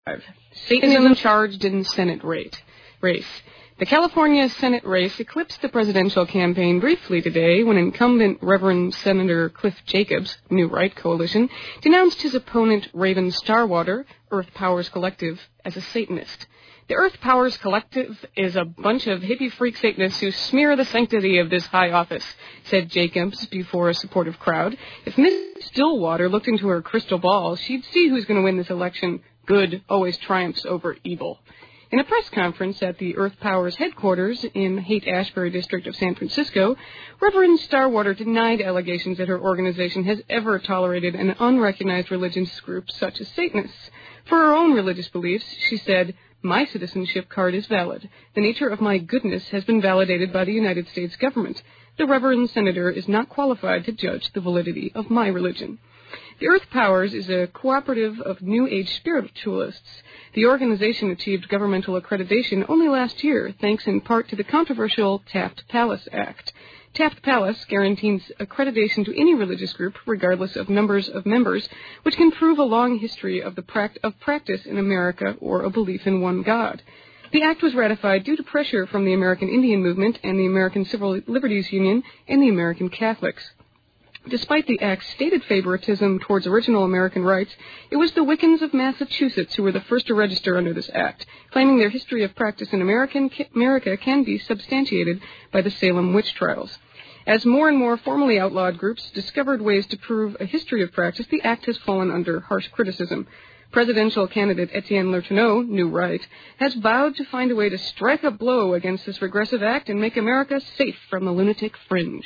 Satanism charged in Senate race. The California Senate race eclipsed the presidential campaign briefly today when incumbent Reverend Senator Cliff Jacobs, New Right Coalition, denounced his opponent Raven Starwater, Earth Powers Collective, as a Satanist. The Earth Powers Collective is a bunch of hippie freak Satanists who smear the sanctity of this high office, said Jacobs before a supportive crowd. If Miss Stillwater looked into her crystal ball, she'd see who's going to win this election. Good always triumphs over evil. In a press conference at the Earth Powers headquarters in Haight-Ashbury district of San Francisco, Reverend Starwater denied allegations that her organization has ever tolerated an unrecognized religious group such as Satanists. For her own religious beliefs, she said, "My citizenship card is valid. The nature of my goodness has been validated by the United States government. The Reverend Senator is not qualified to judge the validity of my religion." The Earth Powers is a cooperative of New Age spiritualists. The organization achieved governmental accreditation only last year, thanks in part to the controversial Taft-Pallas Act. Taft-Pallas guarantees accreditation to any religious group, regardless of numbers of members, which can prove a long history of practice in America or a belief in one God. The act was ratified due to pressure from the American Indian Movement and the American Civil Liberties Union and the American Catholics. Despite the act's stated favoritism towards original American rights, it was the Wiccans of Massachusetts who were the first to register under this act, claiming their history of practice in America can be substantiated by the Salem witch trials. As more and more formally outlawed groups discovered ways to prove a history of practice, the act has fallen under harsh criticism. Presidential candidate Etienne Letourneau, New Right, has vowed to find a way to strike a blow against this regressive act and make America safe from the lunatic fringe.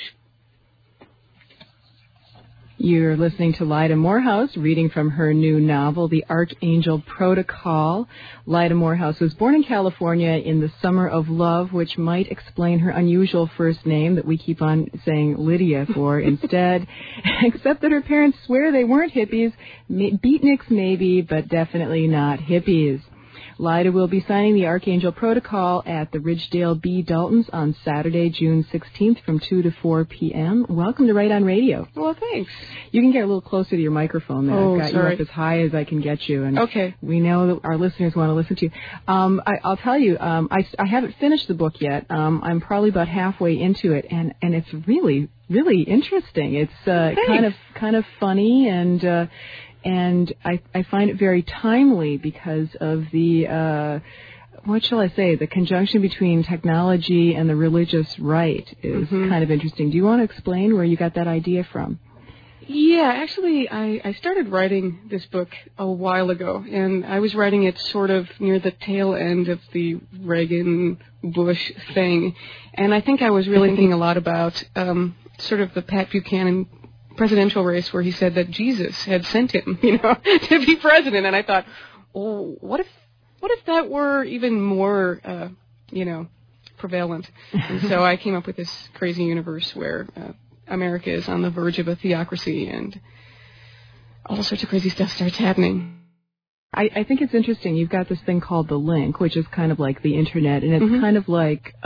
You're listening to Lyda Morehouse, reading from her new novel, The Archangel Protocol. Lyda Morehouse was born in California in the summer of love, which might explain her unusual first name that we keep on saying Lydia for instead, except that her parents swear they weren't hippies. Beatniks maybe, but definitely not hippies. Lyda will be signing the Archangel Protocol at the Ridgedale B. Daltons on Saturday, June 16th from 2 to 4 p.m. Welcome to Right on Radio. Well, thanks. You can get a little closer to your microphone there. Oh, I've got sorry. you up as high as I can get you. And okay. We know that our listeners want to listen to you. I'll tell you, I haven't finished the book yet. I'm probably about halfway into it, and it's really, really interesting. It's kind of funny and I find it very timely because of the, what shall I say, the conjunction between technology and the religious right is kind of interesting. Do you want to explain where you got that idea from? Yeah, actually, I started writing this book a while ago, and I was writing it sort of near the tail end of the Reagan-Bush thing, and I think I was really thinking a lot about sort of the Pat Buchanan presidential race where he said that Jesus had sent him, to be president. And I thought, oh, what if that were even more, prevalent? And so I came up with this crazy universe where America is on the verge of a theocracy and all sorts of crazy stuff starts happening. I think it's interesting. You've got this thing called the link, which is kind of like the internet, and it's kind of like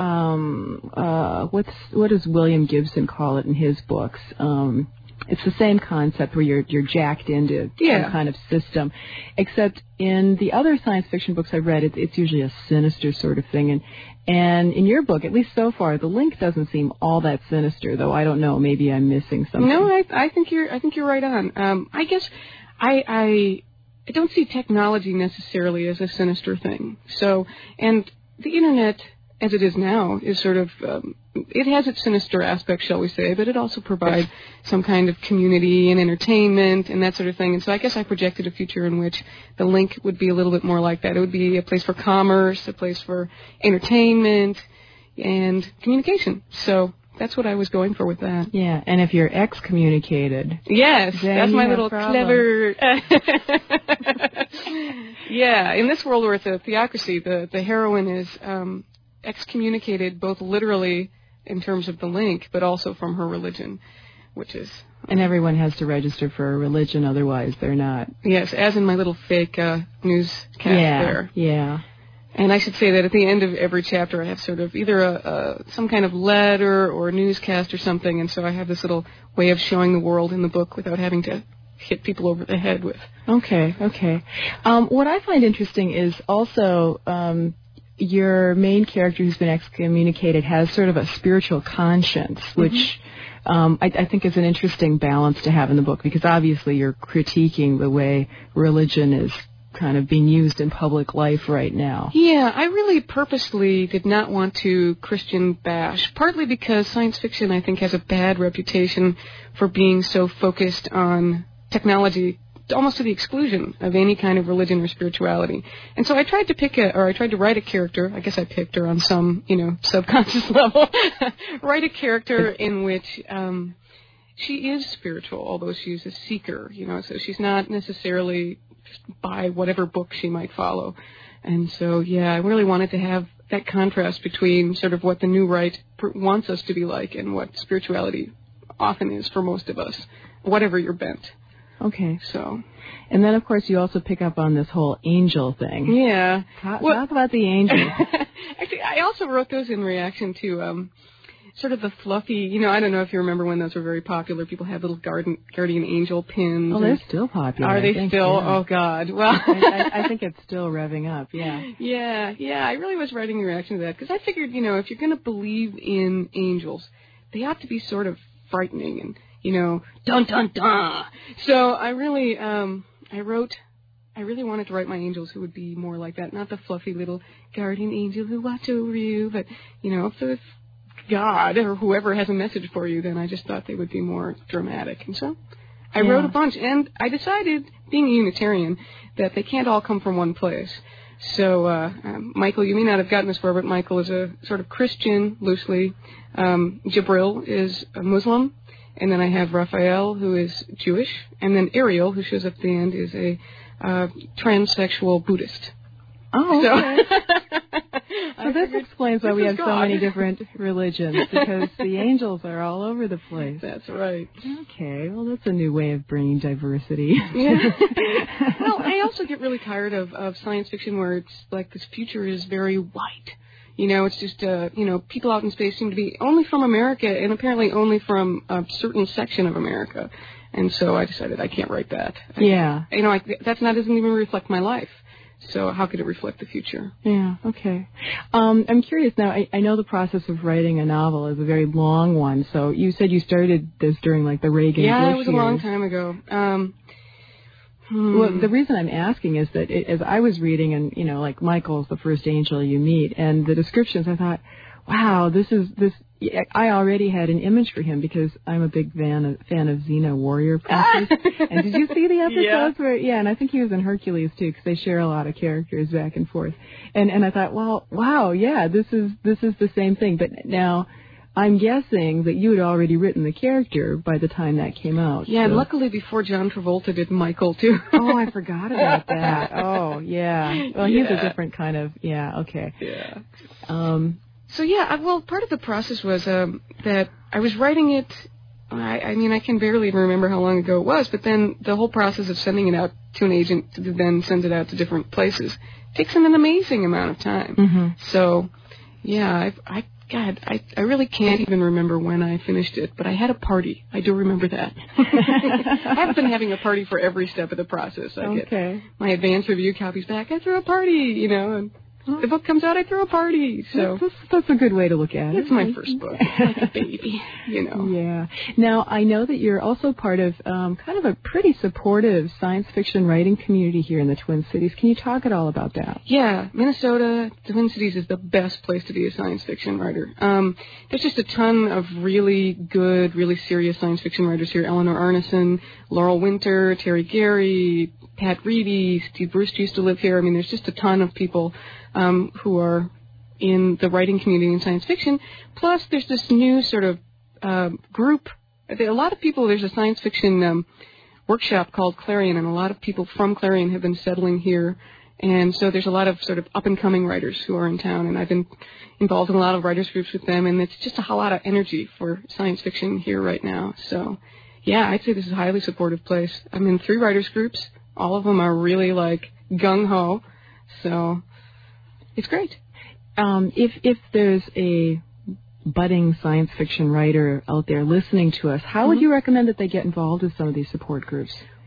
what does William Gibson call it in his books? It's the same concept where you're jacked into some kind of system, except in the other science fiction books I've read, it's usually a sinister sort of thing. And in your book, at least so far, the link doesn't seem all that sinister, though. I don't know. Maybe I'm missing something. No, I think you're right on. I guess I don't see technology necessarily as a sinister thing. So, and the internet, as it is now, is sort of, it has its sinister aspects, shall we say, but it also provides some kind of community and entertainment and that sort of thing. And so I guess I projected a future in which the link would be a little bit more like that. It would be a place for commerce, a place for entertainment and communication. So that's what I was going for with that. Yeah, and if you're excommunicated. Yes, that's my little clever... Yeah, in this world where it's a theocracy, the heroine is excommunicated both literally in terms of the link, but also from her religion, which is... And everyone has to register for a religion, otherwise they're not. Yes, as in my little fake newscast there. Yeah. And I should say that at the end of every chapter I have sort of either some kind of letter or a newscast or something, and so I have this little way of showing the world in the book without having to hit people over the head with. Okay. What I find interesting is also your main character who's been excommunicated has sort of a spiritual conscience, which I think is an interesting balance to have in the book, because obviously you're critiquing the way religion is kind of being used in public life right now. Yeah, I really purposely did not want to Christian bash, partly because science fiction, I think, has a bad reputation for being so focused on technology, almost to the exclusion of any kind of religion or spirituality. And so I tried to write a character, I guess I picked her on some, subconscious level, write a character in which she is spiritual, although she's a seeker, so she's not necessarily by whatever book she might follow. And so, I really wanted to have that contrast between sort of what the new right wants us to be like and what spirituality often is for most of us, whatever your bent. Okay. So. And then, of course, you also pick up on this whole angel thing. Yeah. Talk about the angels. Actually, I also wrote those in reaction to sort of the fluffy, I don't know if you remember when those were very popular. People had little guardian angel pins. Oh, they're still popular. Are they still? Yeah. Oh, God. Well, I think it's still revving up, yeah. Yeah, I really was writing in reaction to that, because I figured, if you're going to believe in angels, they ought to be sort of frightening and, dun, dun, dun. So I really, I really wanted to write my angels who would be more like that, not the fluffy little guardian angel who watch over you, but, if God or whoever has a message for you, then I just thought they would be more dramatic. And so I wrote a bunch, and I decided, being a Unitarian, that they can't all come from one place. So Michael, you may not have gotten this far, but Michael is a sort of Christian, loosely. Jabril is a Muslim. And then I have Raphael, who is Jewish. And then Ariel, who shows up at the end, is a transsexual Buddhist. Oh, okay. So this explains why we have so many different religions, because the angels are all over the place. That's right. Okay, well, that's a new way of bringing diversity. Yeah. Well, I also get really tired of science fiction where it's like this future is very white. It's just, people out in space seem to be only from America and apparently only from a certain section of America. And so I decided I can't write that. Yeah. That doesn't even reflect my life. So how could it reflect the future? Yeah, okay. I'm curious now, I know the process of writing a novel is a very long one. So you said you started this during, the Reagan Bush years. It was years. a long time ago. Well, the reason I'm asking is that as I was reading, and, Michael's the first angel you meet, and the descriptions, I thought, wow, I already had an image for him because I'm a big fan of Xena Warrior Princess. And did you see the episodes where, and I think he was in Hercules too, because they share a lot of characters back and forth. And I thought, well, wow, this is the same thing. But now I'm guessing that you had already written the character by the time that came out. Yeah, so. And luckily before John Travolta did Michael too. Oh, I forgot about that. Oh, yeah. Well, he's a different kind of, okay. Yeah. So, part of the process was that I was writing it, I can barely even remember how long ago it was, but then the whole process of sending it out to an agent who then sends it out to different places takes an amazing amount of time. Mm-hmm. So, I really can't even remember when I finished it, but I had a party. I do remember that. I haven't been having a party for every step of the process. I get my advance review copies back. I threw a party, and the book comes out, I throw a party. So that's a good way to look at it. It's my first book. It's like a baby, Yeah. Now, I know that you're also part of kind of a pretty supportive science fiction writing community here in the Twin Cities. Can you talk at all about that? Yeah. Minnesota, the Twin Cities is the best place to be a science fiction writer. There's just a ton of really good, really serious science fiction writers here. Eleanor Arneson, Laurel Winter, Terry Gary, Pat Reedy, Steve Bruce used to live here. There's just a ton of people who are in the writing community in science fiction. Plus, there's this new sort of group. A lot of people, there's a science fiction workshop called Clarion, and a lot of people from Clarion have been settling here. And so there's a lot of sort of up-and-coming writers who are in town, and I've been involved in a lot of writers groups with them, and it's just a lot of energy for science fiction here right now. So, I'd say this is a highly supportive place. I'm in 3 writers groups. All of them are really, gung-ho. So it's great. If there's a budding science fiction writer out there listening to us, how would you recommend that they get involved with some of these support groups?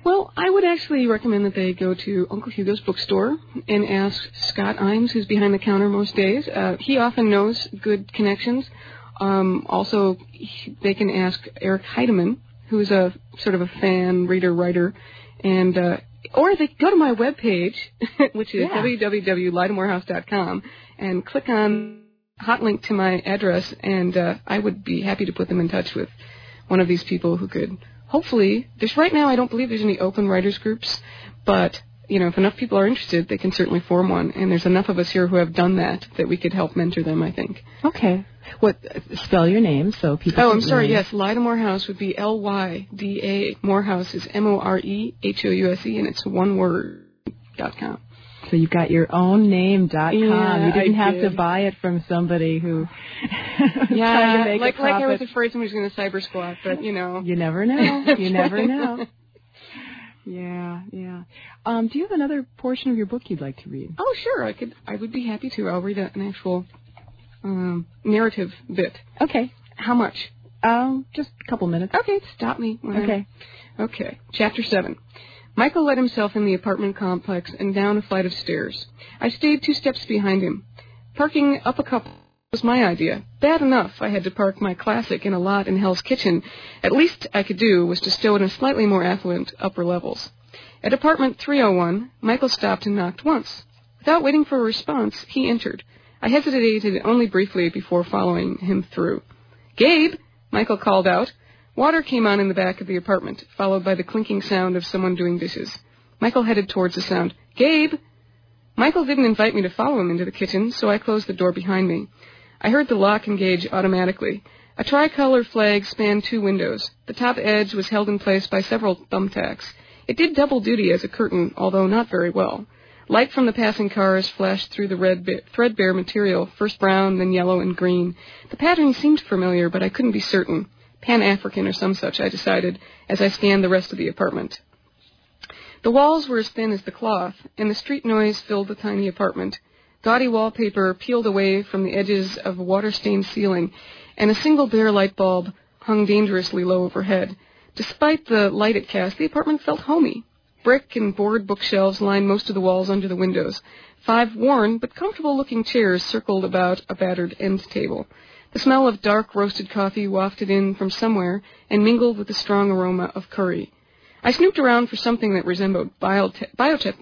Well, I would actually recommend that they go to Uncle Hugo's bookstore and ask Scott Imes, who's behind the counter most days. He often knows good connections. Also, they can ask Eric Heidemann, who's a sort of a fan, reader, writer, and or they go to my webpage, which is www.lidamorehouse.com, and click on hot link to my address, and I would be happy to put them in touch with one of these people who could hopefully, right now I don't believe there's any open writers groups, but, if enough people are interested, they can certainly form one, and there's enough of us here who have done that we could help mentor them, I think. Okay. Spell your name so people I'm sorry, yes, Lida Morehouse would be Lyda, Morehouse is Morehouse, and it's one word.com. So you've got your own name.com. Yeah, you didn't have to buy it from somebody who trying to make a profit. I was afraid somebody was going to cyber squat, but You never know. You never know. Yeah. Do you have another portion of your book you'd like to read? Oh, sure. I would be happy to. I'll read an actual narrative bit. Okay. How much? Just a couple minutes. Okay, stop me. Okay. Chapter 7. Michael let himself in the apartment complex and down a flight of stairs. I stayed 2 steps behind him. Parking up a couple was my idea. Bad enough I had to park my Classic in a lot in Hell's Kitchen. At least I could do was to stow it in slightly more affluent upper levels. At apartment 301, Michael stopped and knocked once. Without waiting for a response, he entered. I hesitated only briefly before following him through. "Gabe!" Michael called out. Water came on in the back of the apartment, followed by the clinking sound of someone doing dishes. Michael headed towards the sound. "Gabe!" Michael didn't invite me to follow him into the kitchen, so I closed the door behind me. I heard the lock engage automatically. A tricolor flag spanned 2 windows. The top edge was held in place by several thumbtacks. It did double duty as a curtain, although not very well. Light from the passing cars flashed through the red threadbare material, first brown, then yellow and green. The pattern seemed familiar, but I couldn't be certain. Pan-African or some such, I decided, as I scanned the rest of the apartment. The walls were as thin as the cloth, and the street noise filled the tiny apartment. Gaudy wallpaper peeled away from the edges of a water-stained ceiling, and a single bare light bulb hung dangerously low overhead. Despite the light it cast, the apartment felt homey. Brick and board bookshelves lined most of the walls under the windows. 5 worn but comfortable-looking chairs circled about a battered end table. The smell of dark roasted coffee wafted in from somewhere and mingled with the strong aroma of curry. I snooped around for something that resembled biotech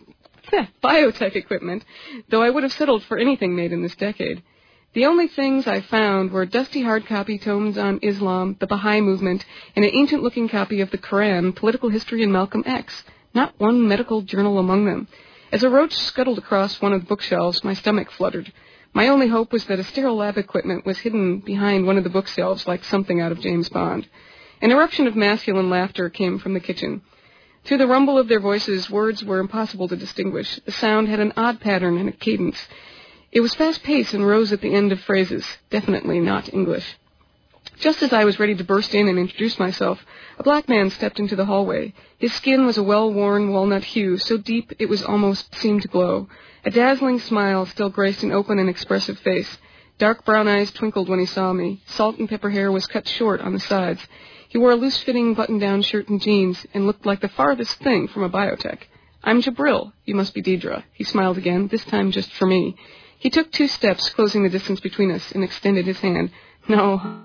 equipment, though I would have settled for anything made in this decade. The only things I found were dusty hard copy tomes on Islam, the Baha'i movement, and an ancient-looking copy of the Quran, political history, and Malcolm X. Not one medical journal among them. As a roach scuttled across one of the bookshelves, my stomach fluttered. My only hope was that a sterile lab equipment was hidden behind one of the bookshelves like something out of James Bond. An eruption of masculine laughter came from the kitchen. Through the rumble of their voices, words were impossible to distinguish. The sound had an odd pattern and a cadence. It was fast-paced and rose at the end of phrases, definitely not English. Just as I was ready to burst in and introduce myself, a black man stepped into the hallway. His skin was a well-worn walnut hue, so deep it was almost seemed to glow. A dazzling smile still graced an open and expressive face. Dark brown eyes twinkled when he saw me. Salt and pepper hair was cut short on the sides. He wore a loose-fitting button-down shirt and jeans and looked like the farthest thing from a biotech. "I'm Jabril. You must be Deidre." He smiled again, this time just for me. He took 2 steps, closing the distance between us, and extended his hand. "No."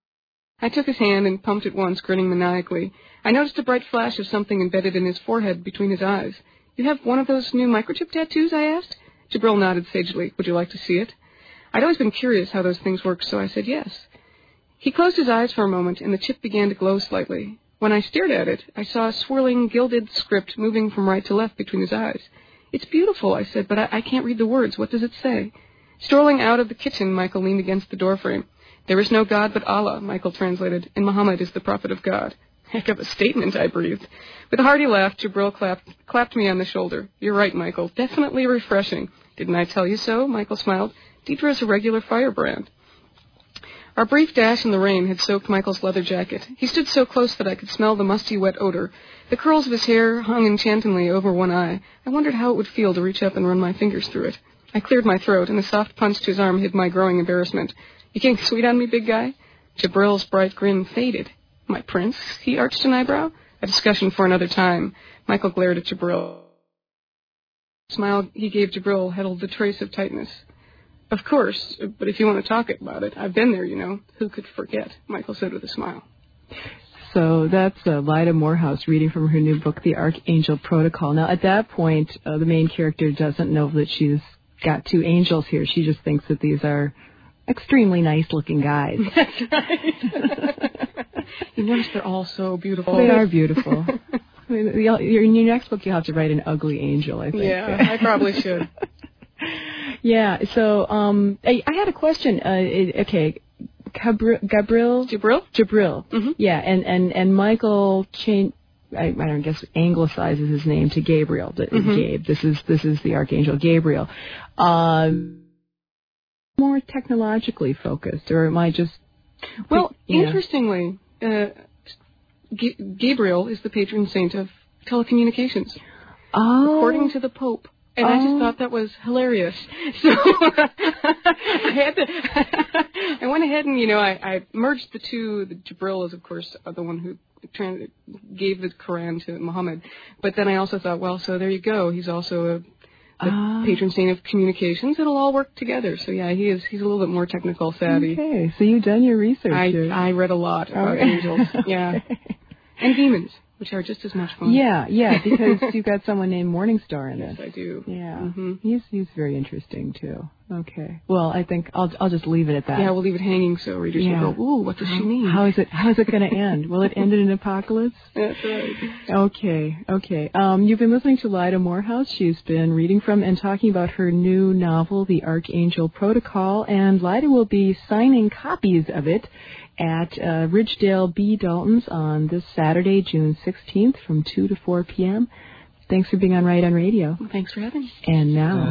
I took his hand and pumped it once, grinning maniacally. I noticed a bright flash of something embedded in his forehead between his eyes. "You have one of those new microchip tattoos?" I asked. Jabril nodded sagely. "Would you like to see it?" I'd always been curious how those things worked, so I said yes. He closed his eyes for a moment, and the chip began to glow slightly. When I stared at it, I saw a swirling, gilded script moving from right to left between his eyes. "It's beautiful," I said, "but I can't read the words. What does it say?" Strolling out of the kitchen, Michael leaned against the doorframe. "There is no God but Allah," Michael translated, "and Muhammad is the prophet of God." "Heck of a statement," I breathed. With a hearty laugh, Jabril clapped me on the shoulder. "You're right, Michael. Definitely refreshing." "Didn't I tell you so?" Michael smiled. "Deidre is a regular firebrand." Our brief dash in the rain had soaked Michael's leather jacket. He stood so close that I could smell the musty, wet odor. The curls of his hair hung enchantingly over one eye. I wondered how it would feel to reach up and run my fingers through it. I cleared my throat, and the soft punch to his arm hid my growing embarrassment. "You getting sweet on me, big guy?" Jabril's bright grin faded. "My prince?" He arched an eyebrow. a discussion for another time. Michael glared at Jabril. The smile he gave Jabril held a trace of tightness. Of course, but if you want to talk about it, I've been there, you know. Who could forget? Michael said with a smile. So that's Lyda Morehouse reading from her new book, The Archangel Protocol. Now, at that point, the main character doesn't know that she's got two angels here. She just thinks that these are extremely nice-looking guys. That's right. You notice they're all so beautiful. They are beautiful. I mean, in your next book, you'll have to write an ugly angel, I think. Yeah, I probably should. Yeah, so I had a question. Okay, Jabril? Mm-hmm. Yeah, and Michael changed. I don't guess anglicizes his name to Gabriel. Gabe. This is the Archangel Gabriel. More technologically focused, or am I just? Well, interestingly, Gabriel is the patron saint of telecommunications, according to the Pope. And I just thought that was hilarious. So I went ahead and, I merged the two. The Jabril is, of course, the one who gave the Quran to Muhammad. But then I also thought, well, so there you go. He's also the patron saint of communications. It'll all work together. So, yeah, he's a little bit more technical savvy. Okay, so you've done your research. I read a lot about angels. Yeah. And demons, which are just as much fun. Yeah, because you've got someone named Morningstar in this. Yes, I do. Yeah, mm-hmm. He's very interesting too. Okay, well, I think I'll just leave it at that. Yeah, we'll leave it hanging so readers will go, ooh, what does she mean? How is it going to end? Will it end in an apocalypse? That's right. Okay. You've been listening to Lyda Morehouse. She's been reading from and talking about her new novel, The Archangel Protocol, and Lyda will be signing copies of it at Ridgedale B. Dalton's on this Saturday, June 16th from 2 to 4 p.m. Thanks for being on Right on Radio. Well, thanks for having me. And now...